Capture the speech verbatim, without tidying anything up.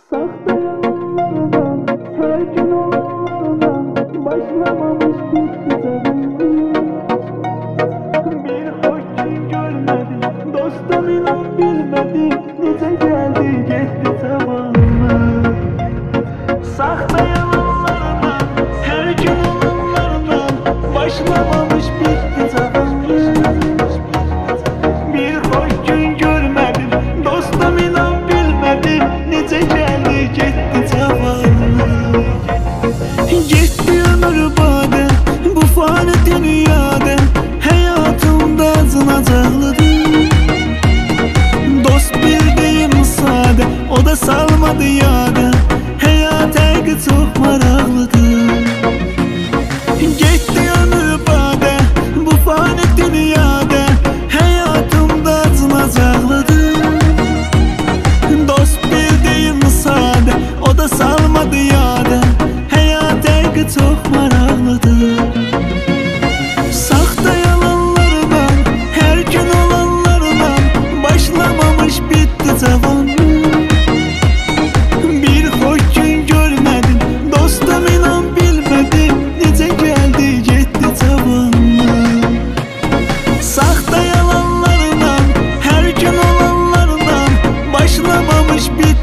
Sahte yalanlardan, her gün olanlardan başlamamış bitti zamanı. Bir hoş gün görmedim, dostum inan bilmedim, nice geldi gitti zamanı. Sahte yalanlardan, her gün olanlardan başlamamış bitti zamanı. Bir hoş gün görmedim, dostum inan bilmedim, nice geldi gitti zamanı. Gitti ömür bade, bu fani dünyada, hayatımda acınacaqlıdır. Dost bildiğim sade, o da salmadı yada, hayat haqqı çok maraqlıdır. Gitti ömür bade, bu fani dünyada, hayatımda acınacaqlıdır. Dost bildiğim sade, o da salmadı yada, hayat haqqı çok maraqlıdır. Saxta yalanlardan, her gün olanlardan başlamamış bitti cavan. Bir hoş gün görmedim, dostum inan bilmedim, nice geldi gitti cavan. Saxta yalanlardan, her gün olanlardan başlamamış bitti